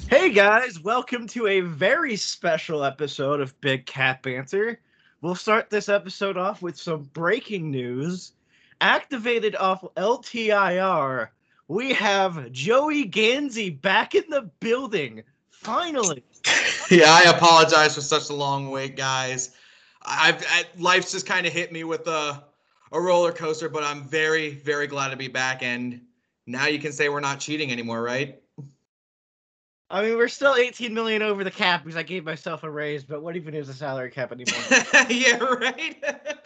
Hey guys, welcome to a very special episode of Big Cat Banter. We'll start this episode off with some breaking news. Activated off LTIR, we have Joey Gansey back in the building. Finally. Yeah, I apologize for such a long wait, guys. Life's just kind of hit me with a roller coaster, but I'm very, very glad to be back. And now you can say we're not cheating anymore, right? I mean, we're still 18 million over the cap because I gave myself a raise, but what even is a salary cap anymore? Yeah, right.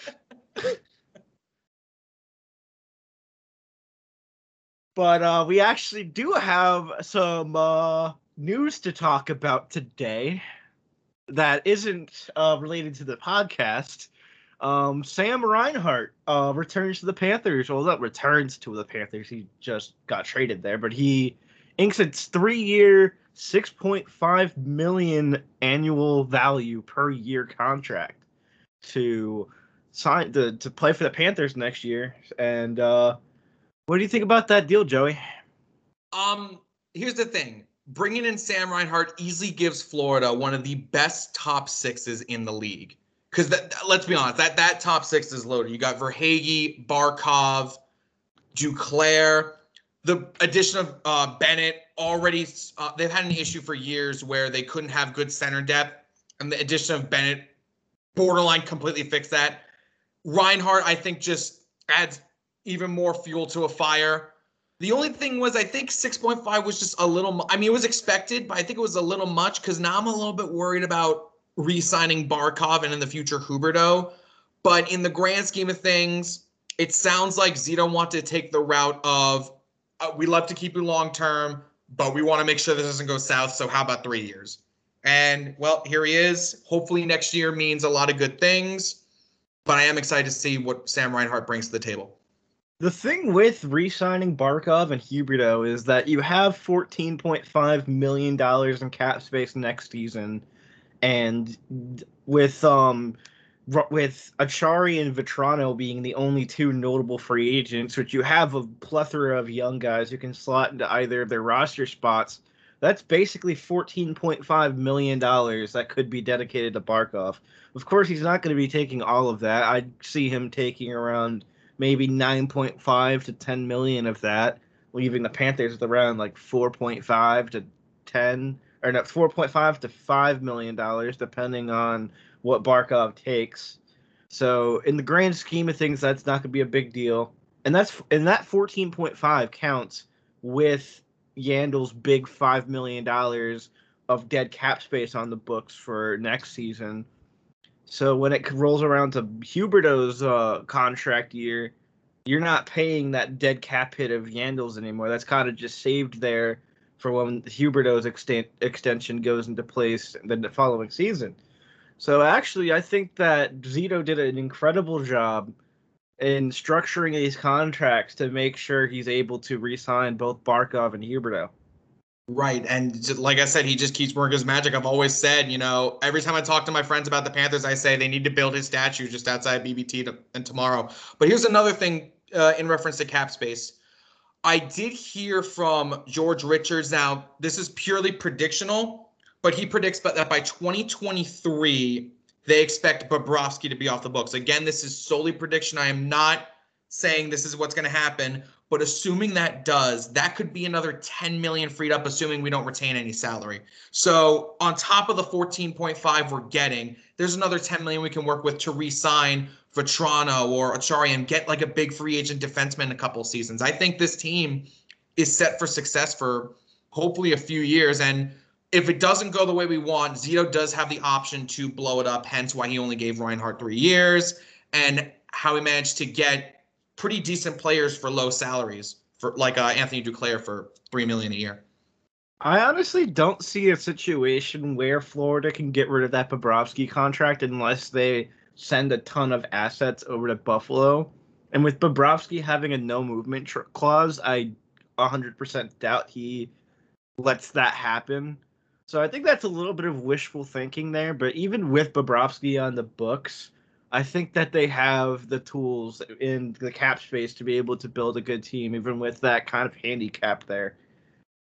But we actually do have some news to talk about today that isn't related to the podcast. Sam Reinhart returns to the Panthers. Well, not returns to the Panthers. He just got traded there, but he inks a 3-year, $6.5 million annual value per year contract to sign to play for the Panthers next year. And what do you think about that deal, Joey? Here's the thing. Bringing in Sam Reinhart easily gives Florida one of the best top sixes in the league. Because let's be honest, that top six is loaded. You got Verhaeghe, Barkov, Duclair. The addition of Bennett already, they've had an issue for years where they couldn't have good center depth. And the addition of Bennett borderline completely fixed that. Reinhart, I think, just adds even more fuel to a fire. The only thing was, I think 6.5 was just a little. I mean, it was expected, but I think it was a little much because now I'm a little bit worried about re-signing Barkov and in the future Huberdeau. But in the grand scheme of things, it sounds like Zito wanted to take the route of we love to keep you long term, but we want to make sure this doesn't go south. So how about 3 years? And well, here he is. Hopefully next year means a lot of good things. But I am excited to see what Sam Reinhart brings to the table. The thing with re-signing Barkov and Huberdeau is that you have $14.5 million in cap space next season, and with Achari and Vetrano being the only two notable free agents, which you have a plethora of young guys who can slot into either of their roster spots. That's basically $14.5 million that could be dedicated to Barkov. Of course, he's not going to be taking all of that. I'd see him taking around maybe 9.5 to 10 million of that, leaving the Panthers with around like 4.5 to 10, or not 4.5 to $5 million, depending on what Barkov takes. So in the grand scheme of things, that's not going to be a big deal. And that 14.5 counts with Yandel's big $5 million of dead cap space on the books for next season. So when it rolls around to Huberdeau's contract year, you're not paying that dead cap hit of Yandel's anymore. That's kind of just saved there for when Huberdeau's extension goes into place the following season. So actually, I think that Zito did an incredible job in structuring these contracts to make sure he's able to re-sign both Barkov and Huberdeau. Right. And just, like I said, he just keeps working his magic. I've always said, every time I talk to my friends about the Panthers, I say they need to build his statue just outside BBT and tomorrow. But here's another thing in reference to cap space. I did hear from George Richards. Now, this is purely predictional, but he predicts that by 2023, they expect Bobrovsky to be off the books. Again, this is solely prediction. I am not saying this is what's going to happen, but assuming that does, that could be another 10 million freed up, assuming we don't retain any salary. So on top of the 14.5 we're getting, there's another 10 million we can work with to re-sign Vetrano or Achari and get like a big free agent defenseman in a couple of seasons. I think this team is set for success for hopefully a few years. And if it doesn't go the way we want, Zito does have the option to blow it up, hence why he only gave Reinhart 3 years and how he managed to get pretty decent players for low salaries, for like Anthony Duclair for $3 million a year. I honestly don't see a situation where Florida can get rid of that Bobrovsky contract unless they send a ton of assets over to Buffalo. And with Bobrovsky having a no movement clause, I 100% doubt he lets that happen. So I think that's a little bit of wishful thinking there. But even with Bobrovsky on the books, I think that they have the tools in the cap space to be able to build a good team, even with that kind of handicap there.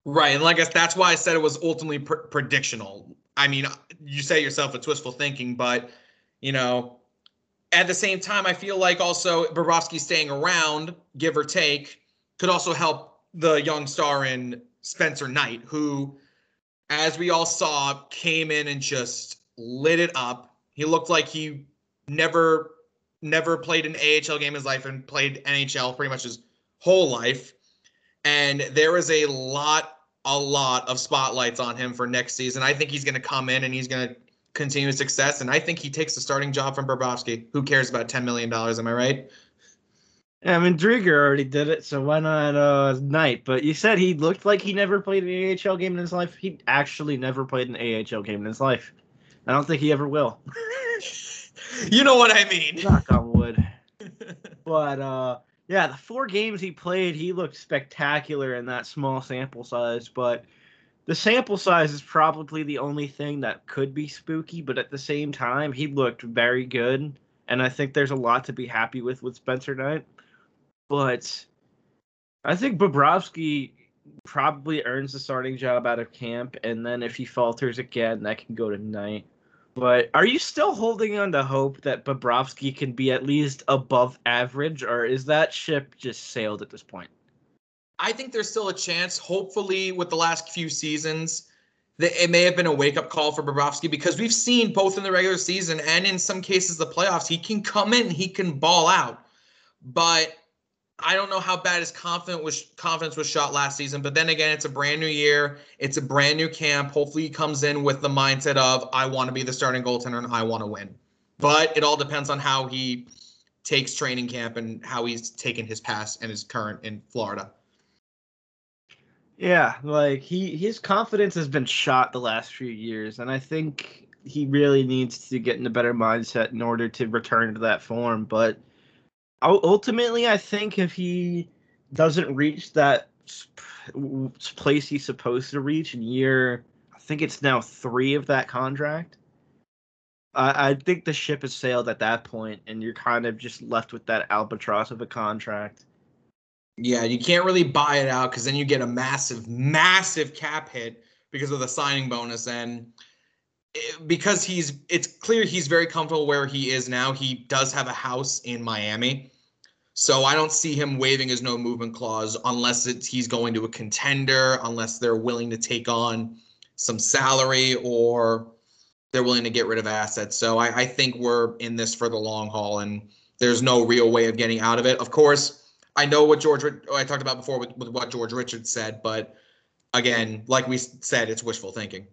Right, and like that's why I said it was ultimately predictional. I mean, you say yourself it's wishful thinking, but you know, at the same time, I feel like also Bobrovsky staying around, give or take, could also help the young star in Spencer Knight, who, as we all saw, came in and just lit it up. He looked like he never played an AHL game in his life and played NHL pretty much his whole life. And there is a lot of spotlights on him for next season. I think he's going to come in and he's going to continue his success. And I think he takes the starting job from Bobrovsky. Who cares about $10 million? Am I right? Yeah, I mean, Drieger already did it, so why not Knight? But you said he looked like he never played an AHL game in his life. He actually never played an AHL game in his life. I don't think he ever will. You know what I mean. Knock on wood. But yeah, the 4 games he played, he looked spectacular in that small sample size. But the sample size is probably the only thing that could be spooky. But at the same time, he looked very good, and I think there's a lot to be happy with Spencer Knight. But I think Bobrovsky probably earns the starting job out of camp, and then if he falters again, that can go to Knight. But are you still holding on to hope that Bobrovsky can be at least above average, or is that ship just sailed at this point? I think there's still a chance. Hopefully, with the last few seasons, that it may have been a wake-up call for Bobrovsky, because we've seen both in the regular season and in some cases the playoffs, he can come in, he can ball out. But I don't know how bad his confidence was shot last season. But then again, it's a brand new year. It's a brand new camp. Hopefully he comes in with the mindset of, I want to be the starting goaltender and I want to win. But it all depends on how he takes training camp and how he's taken his past and his current in Florida. Yeah, like his confidence has been shot the last few years, and I think he really needs to get in a better mindset in order to return to that form. But ultimately, I think if he doesn't reach that place he's supposed to reach in year, I think it's now 3 of that contract, I think the ship has sailed at that point, and you're kind of just left with that albatross of a contract. Yeah, you can't really buy it out because then you get a massive cap hit because of the signing bonus. And because it's clear he's very comfortable where he is now. He does have a house in Miami. So I don't see him waiving his no movement clause unless he's going to a contender, unless they're willing to take on some salary or they're willing to get rid of assets. So I think we're in this for the long haul, and there's no real way of getting out of it. Of course, I know what I talked about before with what George Richards said, but again, like we said, it's wishful thinking.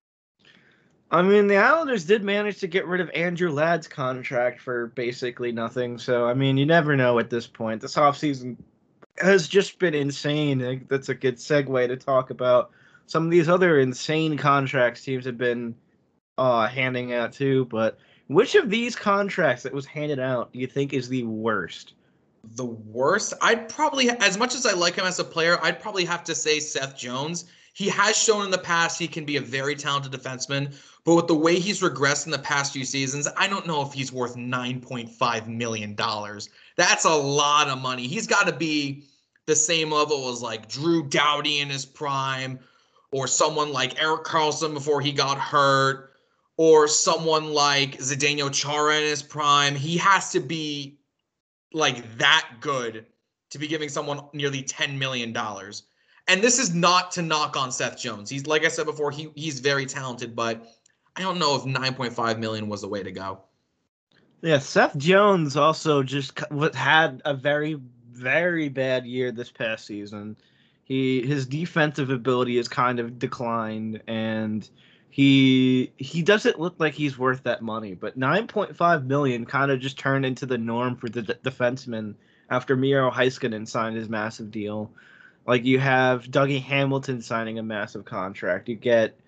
I mean, the Islanders did manage to get rid of Andrew Ladd's contract for basically nothing. So, I mean, you never know at this point. This offseason has just been insane. That's a good segue to talk about some of these other insane contracts teams have been handing out too. But which of these contracts that was handed out do you think is the worst? The worst? I'd probably, as much as I like him as a player, I'd probably have to say Seth Jones. He has shown in the past he can be a very talented defenseman, but with the way he's regressed in the past few seasons, I don't know if he's worth $9.5 million. That's a lot of money. He's got to be the same level as like Drew Doughty in his prime, or someone like Erik Karlsson before he got hurt, or someone like Zdeno Chara in his prime. He has to be like that good to be giving someone nearly $10 million. And this is not to knock on Seth Jones. He's, like I said before, he's very talented, but I don't know if 9.5 million was the way to go. Yeah, Seth Jones also just had a very, very bad year this past season. His defensive ability has kind of declined, and he doesn't look like he's worth that money. But 9.5 million kind of just turned into the norm for the defenseman after Miro Heiskanen signed his massive deal. Like, you have Dougie Hamilton signing a massive contract. You get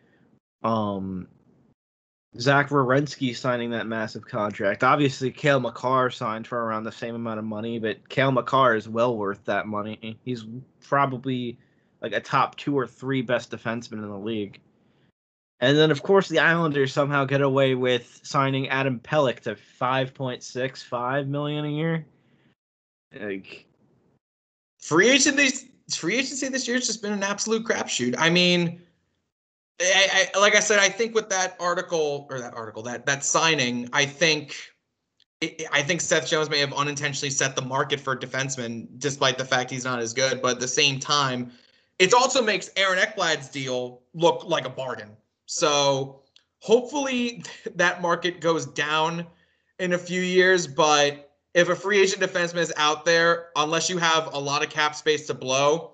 Zach Werenski signing that massive contract. Obviously, Cale Makar signed for around the same amount of money, but Cale Makar is well worth that money. He's probably like a top 2 or 3 best defenseman in the league. And then, of course, the Islanders somehow get away with signing Adam Pelech to $5.65 million a year. Like, Free free agency this year has just been an absolute crapshoot. I mean, like I said, I think with that signing, I think Seth Jones may have unintentionally set the market for defensemen, despite the fact he's not as good. But at the same time, it also makes Aaron Ekblad's deal look like a bargain. So hopefully that market goes down in a few years. But if a free agent defenseman is out there, unless you have a lot of cap space to blow,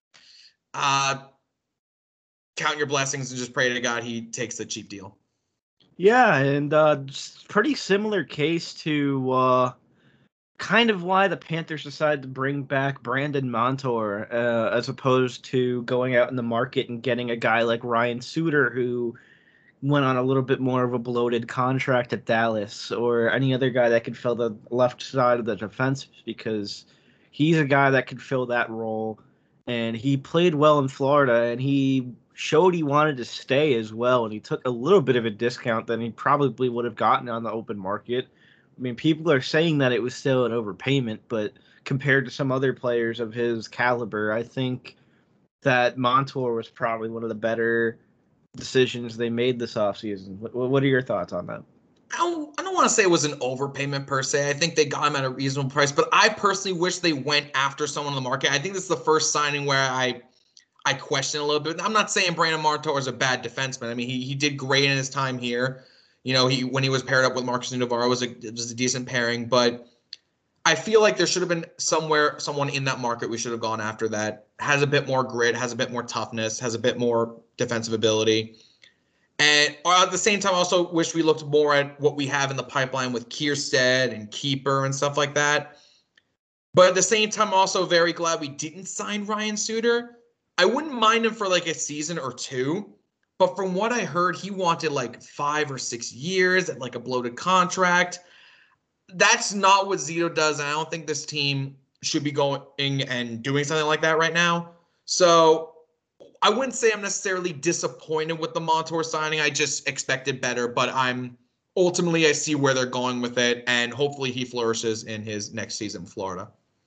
count your blessings and just pray to God he takes the cheap deal. Yeah, and pretty similar case to kind of why the Panthers decided to bring back Brandon Montour as opposed to going out in the market and getting a guy like Ryan Suter, who went on a little bit more of a bloated contract at Dallas, or any other guy that could fill the left side of the defense, because he's a guy that could fill that role. And he played well in Florida, and he showed he wanted to stay as well. And he took a little bit of a discount than he probably would have gotten on the open market. I mean, people are saying that it was still an overpayment, but compared to some other players of his caliber, I think that Montour was probably one of the better decisions they made this offseason. What are your thoughts on that? I don't want to say it was an overpayment per se. I think they got him at a reasonable price, but I personally wish they went after someone in the market. I think this is the first signing where I question a little bit. I'm not saying Brandon Montour is a bad defenseman. I mean, he did great in his time here. You know, when he was paired up with Marcus Navarro, it was a decent pairing, but I feel like there should have been someone in that market we should have gone after that has a bit more grit, has a bit more toughness, has a bit more defensive ability. And at the same time, I also wish we looked more at what we have in the pipeline with Kierstead and Keeper and stuff like that. But at the same time, I'm also very glad we didn't sign Ryan Suter. I wouldn't mind him for like a season or two. But from what I heard, he wanted like 5 or 6 years at like a bloated contract. That's not what Zito does. And I don't think this team should be going and doing something like that right now. So I wouldn't say I'm necessarily disappointed with the Montour signing. I just expected better, but I see where they're going with it, and hopefully he flourishes in his next season in Florida.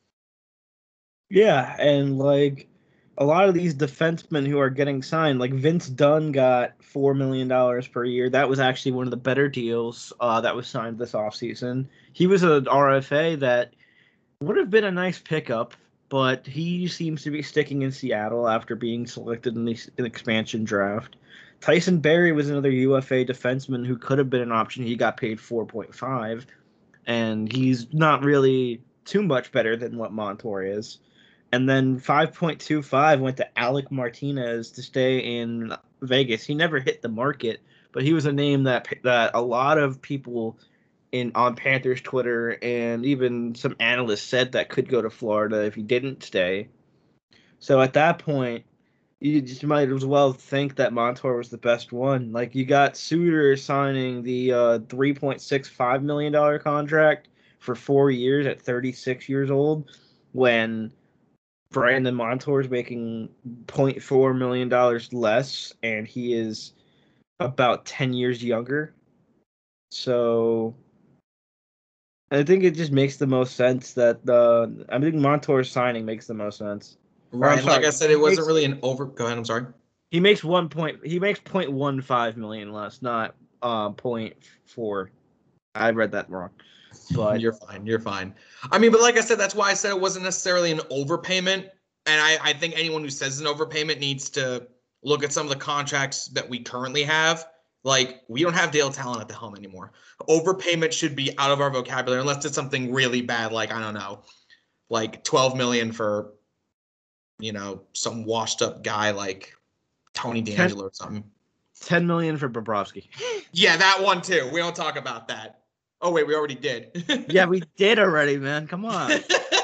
Yeah, and like a lot of these defensemen who are getting signed, like Vince Dunn got $4 million per year. That was actually one of the better deals that was signed this offseason. He was an RFA that would have been a nice pickup, but he seems to be sticking in Seattle after being selected in the expansion draft. Tyson Barrie was another UFA defenseman who could have been an option. He got paid 4.5, and he's not really too much better than what Montour is. And then 5.25 went to Alec Martinez to stay in Vegas. He never hit the market, but he was a name that a lot of people on Panthers Twitter and even some analysts said that could go to Florida if he didn't stay. So at that point, you just might as well think that Montour was the best one. Like, you got Suter signing the $3.65 million contract for 4 years at 36 years old, when Brandon Montour is making $0.4 million less, and he is about 10 years younger. So I think it just makes the most sense that I think Montour's signing makes the most sense. Right. Like I said, it wasn't really an over. Go ahead. I'm sorry. He makes $0.15 million less, not 0.4. I read that wrong. But You're fine. I mean, but like I said, that's why I said it wasn't necessarily an overpayment. And I think anyone who says an overpayment needs to look at some of the contracts that we currently have. Like, we don't have Dale Talon at the helm anymore. Overpayment should be out of our vocabulary unless it's something really bad, like, I don't know, like $12 million for, some washed up guy like Tony DeAngelo or something. $10 million for Bobrovsky. Yeah, that one too. We don't talk about that. Oh wait, we already did. Yeah, we did already, man. Come on.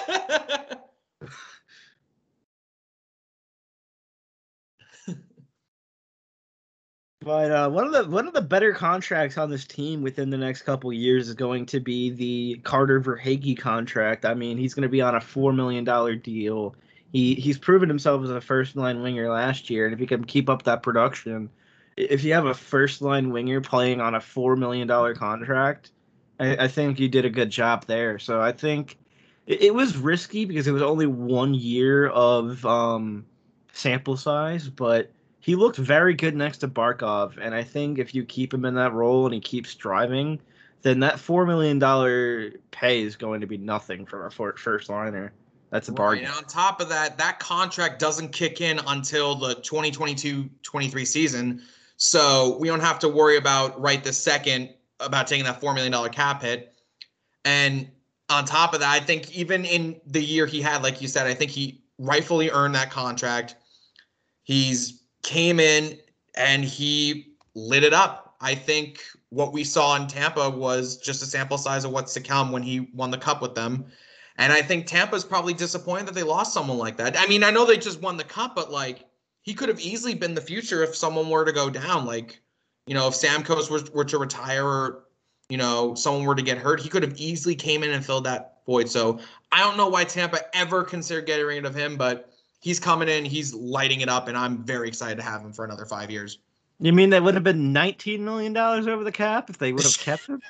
But one of the better contracts on this team within the next couple years is going to be the Carter Verhaeghe contract. I mean, he's going to be on a $4 million deal. He's proven himself as a first line winger last year, and if he can keep up that production, if you have a first line winger playing on a $4 million contract, I think you did a good job there. So I think it was risky because it was only 1 year of sample size, but he looked very good next to Barkov, and I think if you keep him in that role and he keeps driving, then that $4 million pay is going to be nothing for a first liner. That's a bargain. Right. And on top of that, that contract doesn't kick in until the 2022-23 season. So we don't have to worry about right this second about taking that $4 million cap hit. And on top of that, I think even in the year he had, like you said, I think he rightfully earned that contract. He's came in and he lit it up. I think what we saw in Tampa was just a sample size of what's to come when he won the cup with them. And I think Tampa's probably disappointed that they lost someone like that. I mean, I know they just won the cup, but like he could have easily been the future if someone were to go down. Like, you know, if Stamkos were to retire or, you know, someone were to get hurt, he could have easily came in and filled that void. So I don't know why Tampa ever considered getting rid of him, but he's coming in, he's lighting it up, and I'm very excited to have him for another 5 years. You mean that would have been $19 million over the cap if they would have kept him?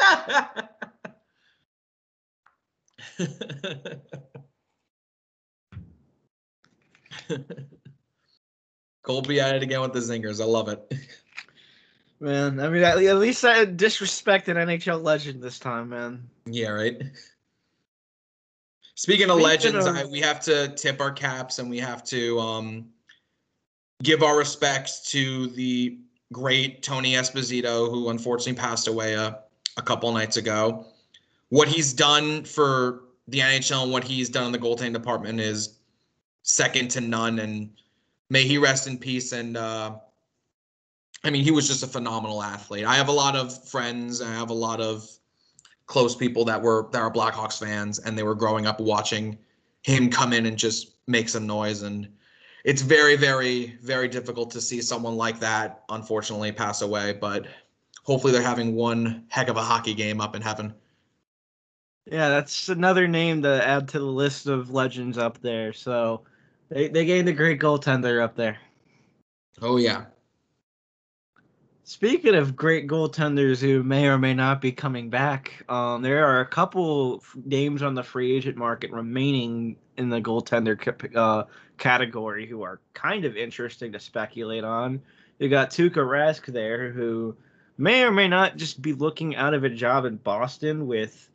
Colby at it again with the zingers. I love it. Man, I mean, at least I disrespected NHL legend this time, man. Yeah, right. Speaking of legends, we have to tip our caps and we have to give our respects to the great Tony Esposito, who unfortunately passed away a couple nights ago. What he's done for the NHL and what he's done in the goaltending department is second to none, and may he rest in peace. And I mean, he was just a phenomenal athlete. I have a lot of friends. I have a lot of close people that are Blackhawks fans, and they were growing up watching him come in and just make some noise. And it's very, very, very difficult to see someone like that, unfortunately, pass away. But hopefully they're having one heck of a hockey game up in heaven. Yeah, that's another name to add to the list of legends up there. So they gained a great goaltender up there. Oh, yeah. Speaking of great goaltenders who may or may not be coming back, there are a couple names on the free agent market remaining in the goaltender category who are kind of interesting to speculate on. You got Tuukka Rask there, who may or may not just be looking out of a job in Boston with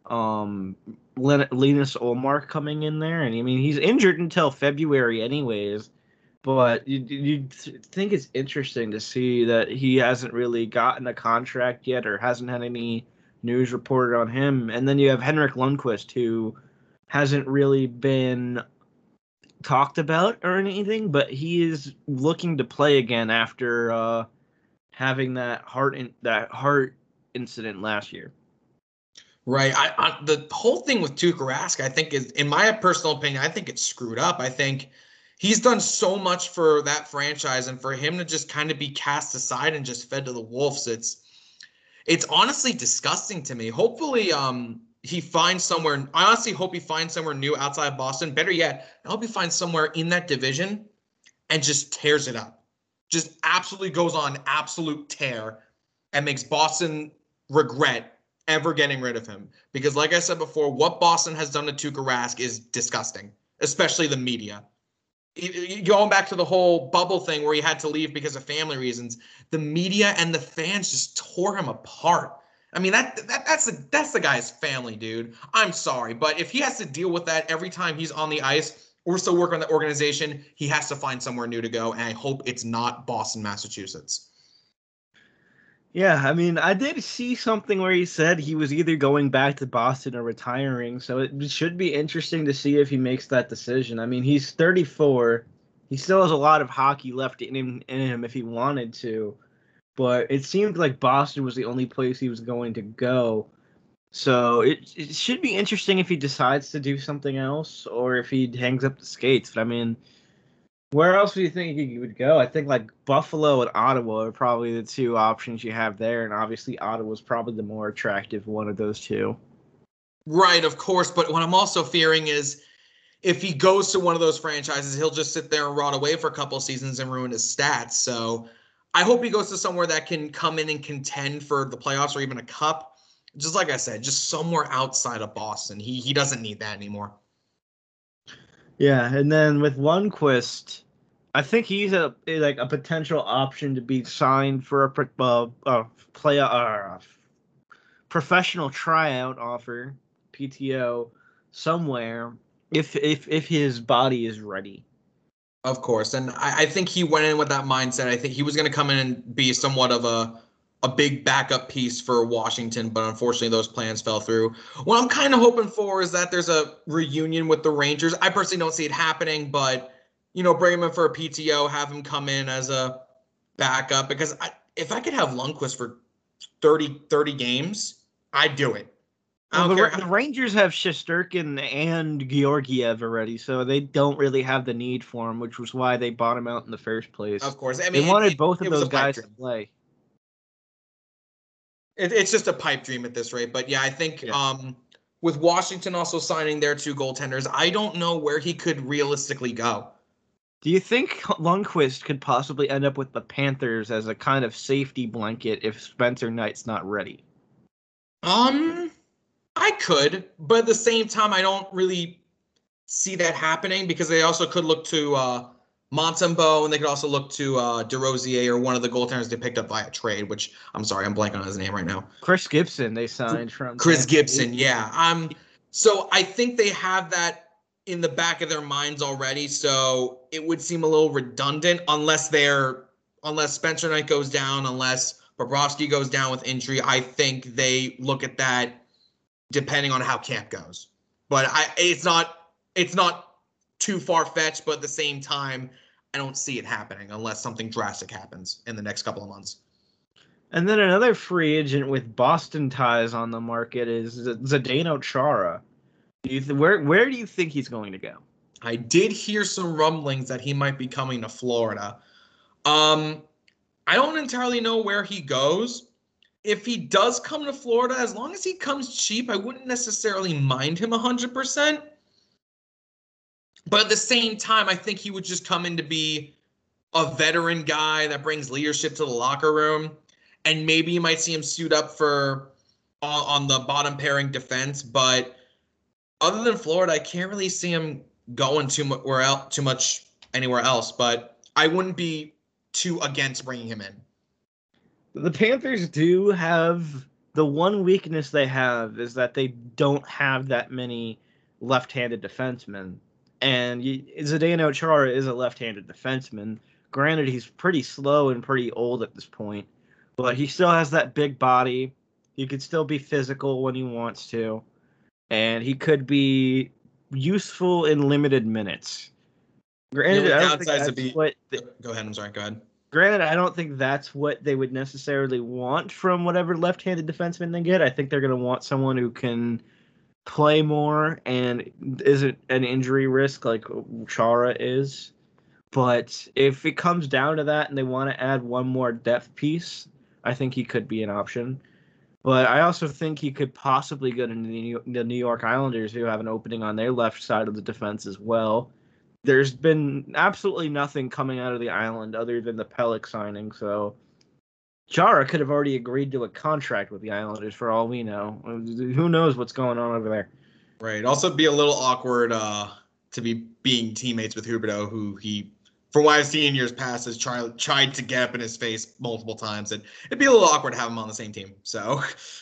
Linus Ullmark coming in there. And I mean, he's injured until February anyways. But you think it's interesting to see that he hasn't really gotten a contract yet or hasn't had any news reported on him. And then you have Henrik Lundqvist, who hasn't really been talked about or anything, but he is looking to play again after having that heart incident last year. Right. The whole thing with Tuukka Rask, I think, is, in my personal opinion, I think it's screwed up. I think he's done so much for that franchise, and for him to just kind of be cast aside and just fed to the wolves, it's honestly disgusting to me. Hopefully, he finds somewhere. I honestly hope he finds somewhere new outside of Boston. Better yet, I hope he finds somewhere in that division and just tears it up. Just absolutely goes on absolute tear and makes Boston regret ever getting rid of him. Because like I said before, what Boston has done to Tuukka Rask is disgusting, especially the media. Going back to the whole bubble thing where he had to leave because of family reasons, the media and the fans just tore him apart. I mean, that's the guy's family, dude. I'm sorry, but if he has to deal with that every time he's on the ice or still work on the organization, he has to find somewhere new to go, and I hope it's not Boston, Massachusetts. Yeah, I mean, I did see something where he said he was either going back to Boston or retiring, so it should be interesting to see if he makes that decision. I mean, he's 34. He still has a lot of hockey left in him if he wanted to, but it seemed like Boston was the only place he was going to go. So it should be interesting if he decides to do something else or if he hangs up the skates. But I mean, where else do you think he would go? I think like Buffalo and Ottawa are probably the two options you have there, and obviously Ottawa's probably the more attractive one of those two. Right, of course, but what I'm also fearing is if he goes to one of those franchises, he'll just sit there and rot away for a couple of seasons and ruin his stats. So I hope he goes to somewhere that can come in and contend for the playoffs or even a cup. just like I said, just somewhere outside of Boston. He doesn't need that anymore. Yeah, and then with Lundqvist, I think he's a potential option to be signed for a professional tryout offer, PTO, somewhere if his body is ready. Of course. And I think he went in with that mindset. I think he was going to come in and be somewhat of a big backup piece for Washington, but unfortunately those plans fell through. What I'm kind of hoping for is that there's a reunion with the Rangers. I personally don't see it happening, but, bring him in for a PTO, have him come in as a backup, because if I could have Lundqvist for 30 games, I'd do it. Well, the Rangers have Shesterkin and Georgiev already, so they don't really have the need for him, which was why they bought him out in the first place. Of course. I mean, they wanted both of those guys to play. It's just a pipe dream at this rate. But yeah, I think with Washington also signing their 2 goaltenders, I don't know where he could realistically go. Do you think Lundqvist could possibly end up with the Panthers as a kind of safety blanket if Spencer Knight's not ready? I could, but at the same time, I don't really see that happening, because they also could look to Montembeault, and they could also look to DeRosier, or one of the goaltenders they picked up via trade, which I'm sorry, I'm blanking on his name right now. Chris Gibson, they signed from Chris Gibson, yeah. So I think they have that in the back of their minds already. So it would seem a little redundant unless Spencer Knight goes down, unless Bobrovsky goes down with injury. I think they look at that depending on how camp goes. But it's not too far-fetched, but at the same time, I don't see it happening unless something drastic happens in the next couple of months. And then another free agent with Boston ties on the market is Zdeno Chara. Where do you think he's going to go? I did hear some rumblings that he might be coming to Florida. I don't entirely know where he goes. If he does come to Florida, as long as he comes cheap, I wouldn't necessarily mind him 100%. But at the same time, I think he would just come in to be a veteran guy that brings leadership to the locker room. And maybe you might see him suit up for on the bottom pairing defense. But other than Florida, I can't really see him going too much anywhere else. But I wouldn't be too against bringing him in. The Panthers do have the one weakness they have is that they don't have that many left-handed defensemen. And Zdeno Chara is a left-handed defenseman. Granted, he's pretty slow and pretty old at this point, but he still has that big body. He could still be physical when he wants to, and he could be useful in limited minutes. Granted, I don't think that's Go ahead. I'm sorry. Go ahead. Granted, I don't think that's what they would necessarily want from whatever left-handed defenseman they get. I think they're going to want someone who can play more and isn't an injury risk like Chara is. But if it comes down to that and they want to add one more depth piece, I think he could be an option. But I also think he could possibly go to the New York Islanders, who have an opening on their left side of the defense as well. There's been absolutely nothing coming out of the island other than the Pelech signing, so Chara could have already agreed to a contract with the Islanders for all we know. Who knows what's going on over there? Right. Also be a little awkward to be being teammates with Huberdeau, who he, from what I've seen in years past, has tried to get up in his face multiple times. And it'd be a little awkward to have him on the same team. So...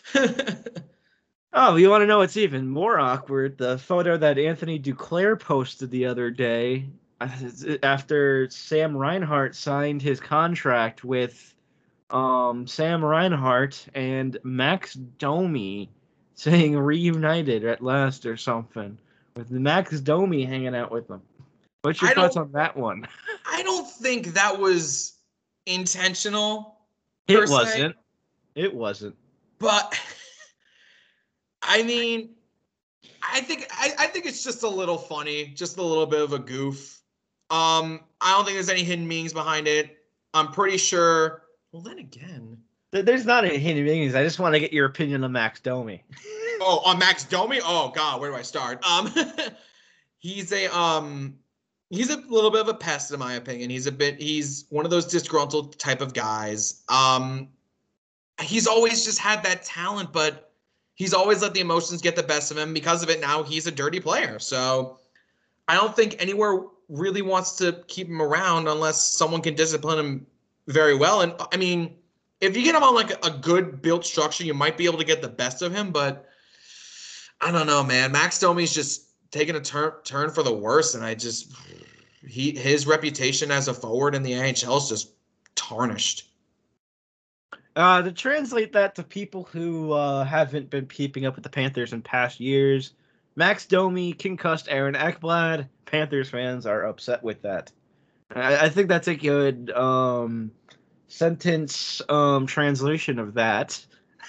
Oh, you want to know what's even more awkward? The photo that Anthony Duclair posted the other day after Sam Reinhart signed his contract with Sam Reinhart and Max Domi saying reunited at last or something, with Max Domi hanging out with them. What's your thoughts on that one? I don't think that was intentional. It wasn't. It wasn't. But... I mean, I think it's just a little funny, just a little bit of a goof. I don't think there's any hidden meanings behind it. I'm pretty sure. Well, then again, there's not any hidden meanings. I just want to get your opinion on Max Domi. Oh, on Max Domi? Oh God, where do I start? He's a little bit of a pest in my opinion. He's one of those disgruntled type of guys. He's always just had that talent, but he's always let the emotions get the best of him. Because of it, now he's a dirty player. So I don't think anywhere really wants to keep him around unless someone can discipline him very well. And I mean, if you get him on like a good built structure, you might be able to get the best of him. But I don't know, man. Max Domi's just taking a turn for the worse, and his reputation as a forward in the NHL is just tarnished. To translate that to people who haven't been keeping up with the Panthers in past years, Max Domi concussed Aaron Ekblad. Panthers fans are upset with that. I think that's a good sentence translation of that.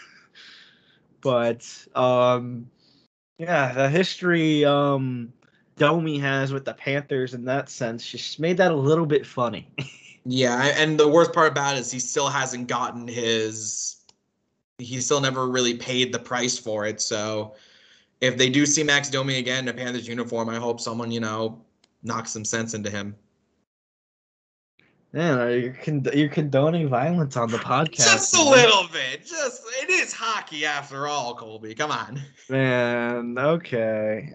But yeah, the history Domi has with the Panthers in that sense just made that a little bit funny. Yeah, and the worst part about it is he still hasn't gotten he still never really paid the price for it. So if they do see Max Domi again in a Panthers uniform, I hope someone, knocks some sense into him. Man, you're condoning violence on the podcast. Just a little bit. It is hockey after all, Colby. Come on. Man, okay.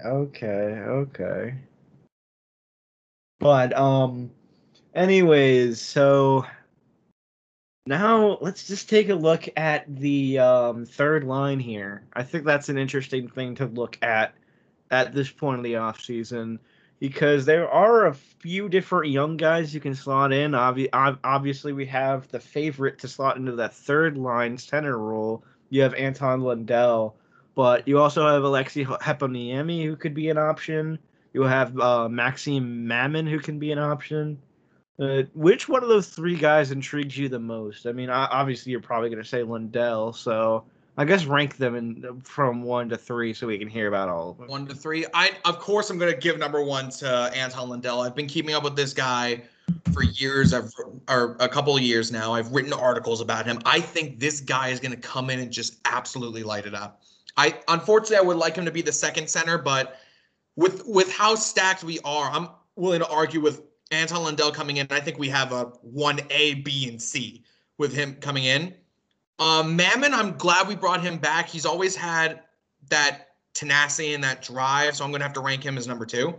But anyways, so now let's just take a look at the third line here. I think that's an interesting thing to look at this point of the offseason, because there are a few different young guys you can slot in. Obviously, we have the favorite to slot into that third line center role. You have Anton Lundell, but you also have Alexei Heponiemi, who could be an option. You have Maxime Mamin, who can be an option. Which one of those three guys intrigues you the most? I mean, obviously you're probably going to say Lundell, so I guess rank them from 1 to 3 so we can hear about all of them. 1 to 3. Of course, I'm going to give number 1 to Anton Lundell. I've been keeping up with this guy for years, or a couple of years now. I've written articles about him. I think this guy is going to come in and just absolutely light it up. Unfortunately, I would like him to be the second center, but with how stacked we are, I'm willing to argue with Anton Lundell coming in. I think we have a 1A, B, and C with him coming in. Mamin, I'm glad we brought him back. He's always had that tenacity and that drive, so I'm going to have to rank him as number 2.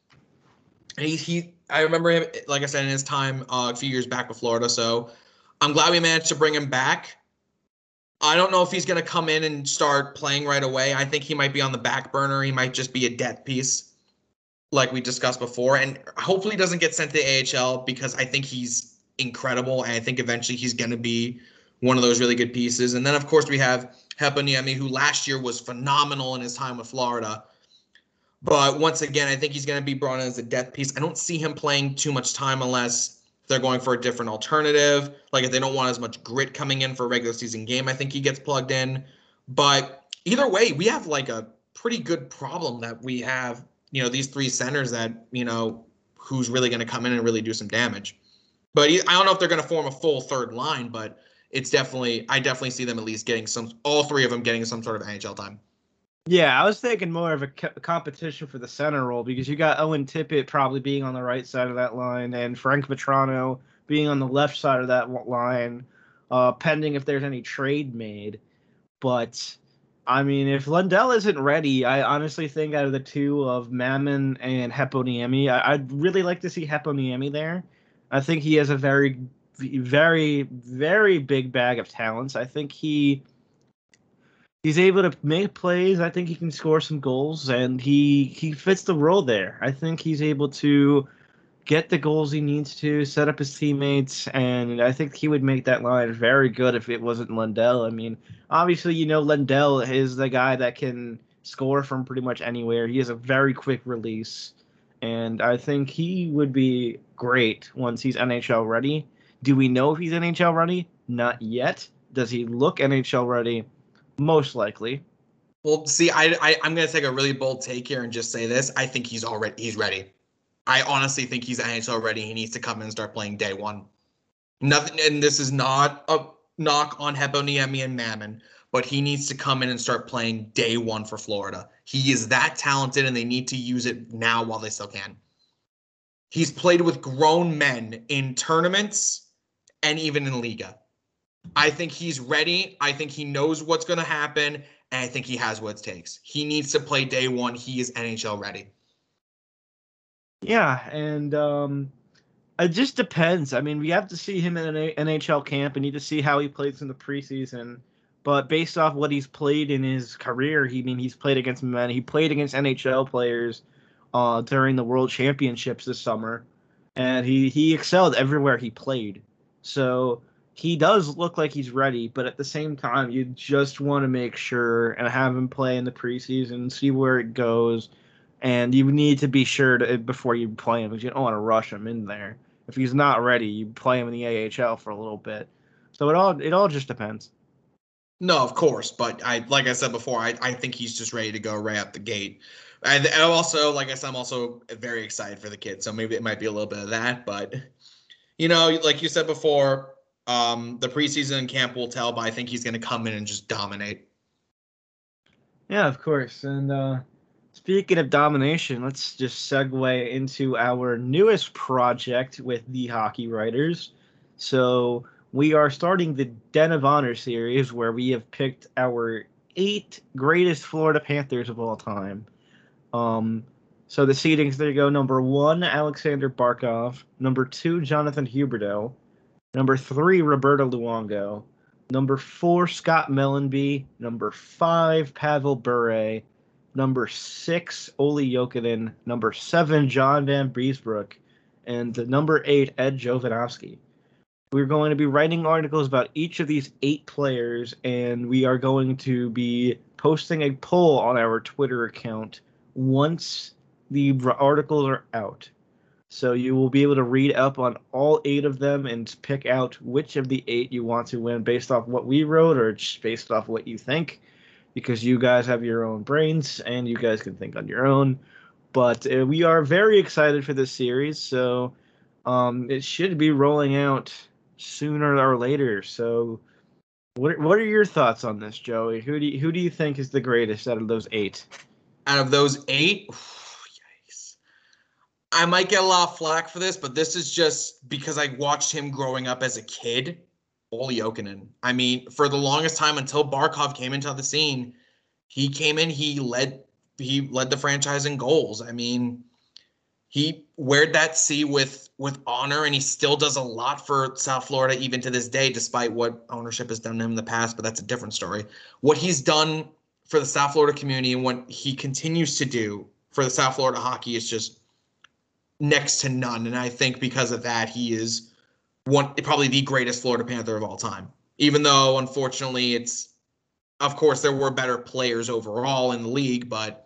I remember him, like I said, in his time a few years back with Florida, so I'm glad we managed to bring him back. I don't know if he's going to come in and start playing right away. I think he might be on the back burner. He might just be a depth piece, like we discussed before, and hopefully he doesn't get sent to the AHL, because I think he's incredible, and I think eventually he's going to be one of those really good pieces. And then, of course, we have Heponiemi, who last year was phenomenal in his time with Florida. But once again, I think he's going to be brought in as a depth piece. I don't see him playing too much time unless they're going for a different alternative. Like if they don't want as much grit coming in for a regular season game, I think he gets plugged in. But either way, we have like a pretty good problem that we have, these 3 centers that, who's really going to come in and really do some damage. But I don't know if they're going to form a full third line, but I definitely see them at least getting all 3 of them getting some sort of NHL time. Yeah, I was thinking more of a competition for the center role, because you got Owen Tippett probably being on the right side of that line and Frank Vatrano being on the left side of that line, pending if there's any trade made. But, I mean, if Lundell isn't ready, I honestly think out of the 2 of Mamin and Heponiemi, I'd really like to see Heponiemi there. I think he has a very, very, very big bag of talents. I think he's able to make plays. I think he can score some goals, and he fits the role there. I think he's able to get the goals he needs to, set up his teammates, and I think he would make that line very good if it wasn't Lundell. I mean, obviously, Lundell is the guy that can score from pretty much anywhere. He has a very quick release, and I think he would be great once he's NHL ready. Do we know if he's NHL ready? Not yet. Does he look NHL ready? Most likely. Well, see, I'm going to take a really bold take here and just say this. I think he's ready. I honestly think he's NHL ready. He needs to come in and start playing day 1. Nothing, and this is not a knock on Heponiemi and Mamin, but he needs to come in and start playing day 1 for Florida. He is that talented, and they need to use it now while they still can. He's played with grown men in tournaments and even in Liga. I think he's ready. I think he knows what's going to happen. and I think he has what it takes. He needs to play day one. He is NHL ready. Yeah, and it just depends. I mean, we have to see him in an NHL camp and need to see how he plays in the preseason. But based off what he's played in his career, he's played against men. He played against NHL players during the World Championships this summer, and he excelled everywhere he played. So he does look like he's ready, but at the same time, you just want to make sure and have him play in the preseason, see where it goes, and you need to be sure to before you play him because you don't want to rush him in there. If he's not ready, you play him in the AHL for a little bit. So it all just depends. No, of course, but like I said before, I think he's just ready to go right out the gate. And also, like I said, I'm also very excited for the kid. So maybe it might be a little bit of that, but like you said before, the preseason camp will tell. But I think he's going to come in and just dominate. Yeah, of course. And speaking of domination, let's just segue into our newest project with the Hockey Writers. So we are starting the Den of Honor series where we have picked our 8 greatest Florida Panthers of all time. So the seedings, there you go. Number 1, Alexander Barkov. Number 2, Jonathan Huberdeau. Number 3, Roberto Luongo. Number 4, Scott Mellanby. Number 5, Pavel Bure. Number 6, Olli Jokinen. Number 7, John Van Beesbrook. And number 8, Ed Jovanovski. We're going to be writing articles about each of these 8 players, and we are going to be posting a poll on our Twitter account once the articles are out. So you will be able to read up on all 8 of them and pick out which of the 8 you want to win based off what we wrote or just based off what you think, because you guys have your own brains and you guys can think on your own. But we are very excited for this series, so it should be rolling out sooner or later. So what are your thoughts on this, Joey? Who do you think is the greatest out of those 8? Out of those 8, yikes. I might get a lot of flack for this, but this is just because I watched him growing up as a kid. Olli Jokinen. I mean, for the longest time until Barkov came into the scene, he came in, he led the franchise in goals. I mean, he weared that C with honor, and he still does a lot for South Florida even to this day, despite what ownership has done to him in the past, but that's a different story. What he's done for the South Florida community and what he continues to do for the South Florida hockey is just next to none. And I think because of that, he is probably the greatest Florida Panther of all time. Even though, unfortunately, of course, there were better players overall in the league, but,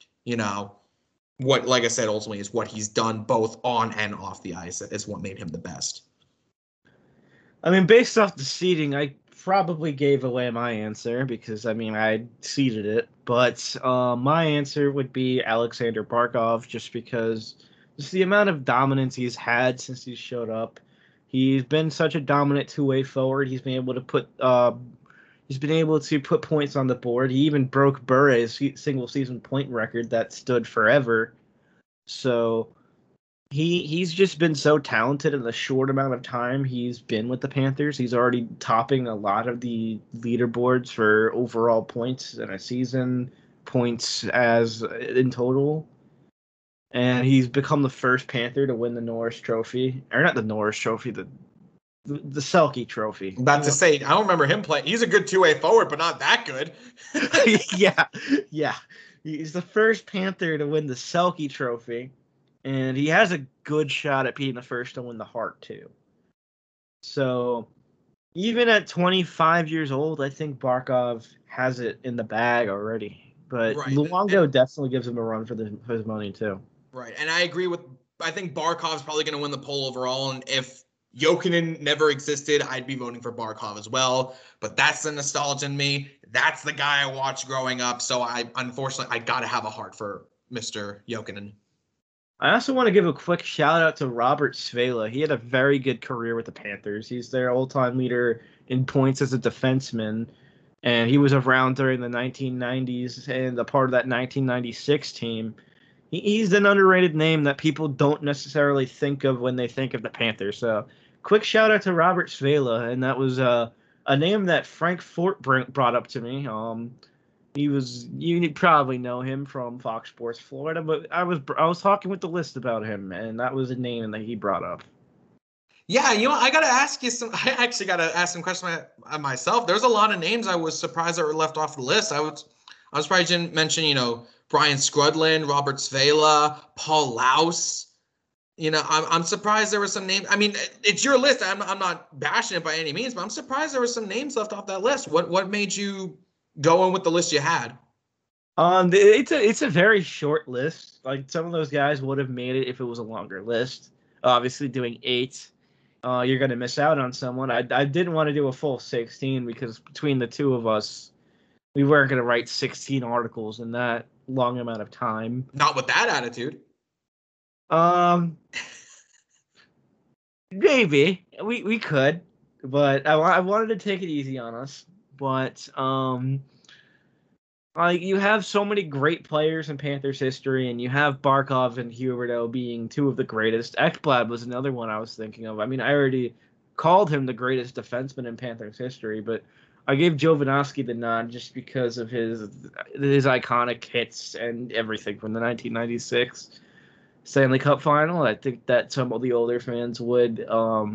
what, like I said, ultimately is what he's done both on and off the ice is what made him the best. I mean, based off the seeding, I probably gave away my answer because, I seeded it. But my answer would be Alexander Barkov, just because just the amount of dominance he's had since he showed up. He's been such a dominant two-way forward. He's been able to put points on the board. He even broke Bure's single season point record that stood forever. So he's just been so talented in the short amount of time he's been with the Panthers. He's already topping a lot of the leaderboards for overall points in a season, points as in total. And he's become the first Panther to win the Norris Trophy. Or not the Norris Trophy, the Selke Trophy. About to say, I don't remember him playing. He's a good two-way forward, but not that good. Yeah. He's the first Panther to win the Selke Trophy, and he has a good shot at being the first to win the Hart, too. So, even at 25 years old, I think Barkov has it in the bag already. But right. Luongo definitely gives him a run for his money, too. Right, and I agree I think Barkov's probably going to win the poll overall, and if Jokinen never existed, I'd be voting for Barkov as well. But that's the nostalgia in me. That's the guy I watched growing up. So unfortunately, I got to have a heart for Mr. Jokinen. I also want to give a quick shout out to Robert Svela. He had a very good career with the Panthers. He's their all-time leader in points as a defenseman. And he was around during the 1990s and a part of that 1996 team. He's an underrated name that people don't necessarily think of when they think of the Panthers. So, quick shout out to Robert Svela, and that was a name that Frank Fort brought up to me. You probably know him from Fox Sports Florida, but I was talking with the list about him, and that was a name that he brought up. Yeah, I gotta ask you some. I actually gotta ask some questions myself. There's a lot of names I was surprised that were left off the list. I was surprised you didn't mention, Brian Scrudlin, Robert Svela, Paul Laus. I'm surprised there were some names. I mean, it's your list. I'm not bashing it by any means, but I'm surprised there were some names left off that list. What made you go in with the list you had? It's a very short list. Like, some of those guys would have made it if it was a longer list. Obviously, doing 8, you're gonna miss out on someone. I didn't want to do a full 16 because between the two of us, we weren't gonna write 16 articles in that long amount of time. Not with that attitude. Maybe we could, but I wanted to take it easy on us. But like, you have so many great players in Panthers history, and you have Barkov and Huberdeau being two of the greatest. Ekblad was another one I was thinking of. I mean, I already called him the greatest defenseman in Panthers history, but I gave Jovanovski the nod just because of his iconic hits and everything from the 1996 Stanley Cup final. I think that some of the older fans would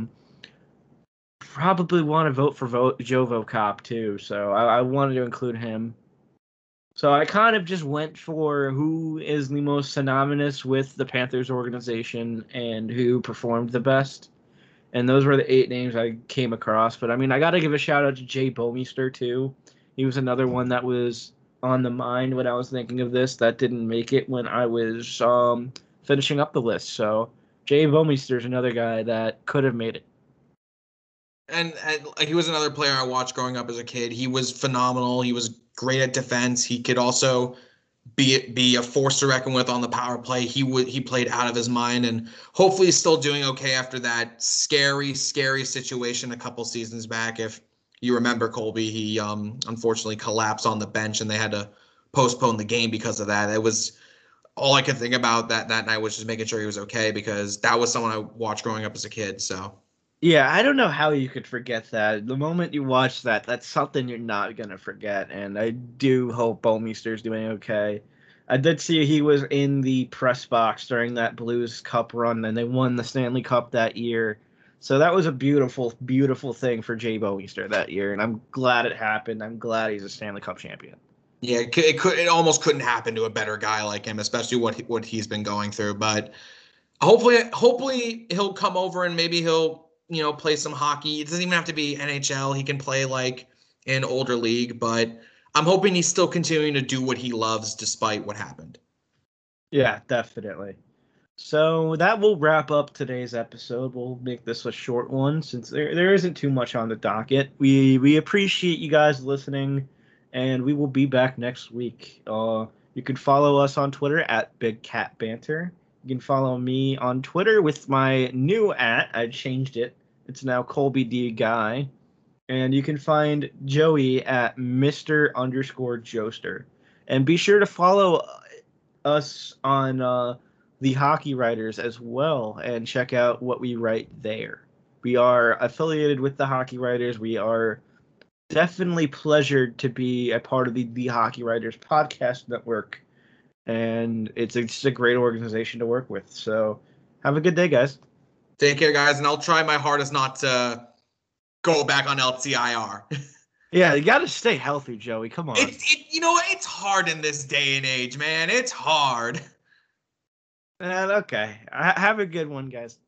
probably want to vote for Jovo Cop too, so I wanted to include him. So I kind of just went for who is the most synonymous with the Panthers organization and who performed the best. And those were the 8 names I came across. But, I mean, I got to give a shout out to Jay Bouwmeester, too. He was another one that was on the mind when I was thinking of this that didn't make it when I was finishing up the list. So Jay Bouwmeester is another guy that could have made it. And he was another player I watched growing up as a kid. He was phenomenal. He was great at defense. He could also be a force to reckon with on the power play. He played out of his mind, and hopefully he's still doing okay after that scary situation a couple seasons back. If you remember, Colby, he unfortunately collapsed on the bench, and they had to postpone the game because of that. It was all I could think about that night was just making sure he was okay, because that was someone I watched growing up as a kid. So. Yeah, I don't know how you could forget that. The moment you watch that, that's something you're not going to forget. And I do hope Bouwmeester's doing okay. I did see he was in the press box during that Blues Cup run, and they won the Stanley Cup that year. So that was a beautiful, beautiful thing for Jay Bouwmeester that year. And I'm glad it happened. I'm glad he's a Stanley Cup champion. Yeah, it almost couldn't happen to a better guy like him, especially what he's been going through. But hopefully he'll come over and maybe he'll play some hockey. It doesn't even have to be NHL. He can play like in older league, but I'm hoping he's still continuing to do what he loves despite what happened. Yeah, definitely. So that will wrap up today's episode. We'll make this a short one since there isn't too much on the docket. We appreciate you guys listening, and we will be back next week. You can follow us on Twitter at Big Cat Banter. You can follow me on Twitter with my new @ I changed it. It's now Colby D Guy. And you can find Joey at Mr_Joester. And be sure to follow us on the Hockey Writers as well and check out what we write there. We are affiliated with the Hockey Writers. We are definitely pleasured to be a part of the Hockey Writers podcast network. And it's just a great organization to work with. So have a good day, guys. Take care, guys, and I'll try my hardest not to go back on LTIR. Yeah, you got to stay healthy, Joey. Come on. It's hard in this day and age, man. It's hard. Okay. Have a good one, guys.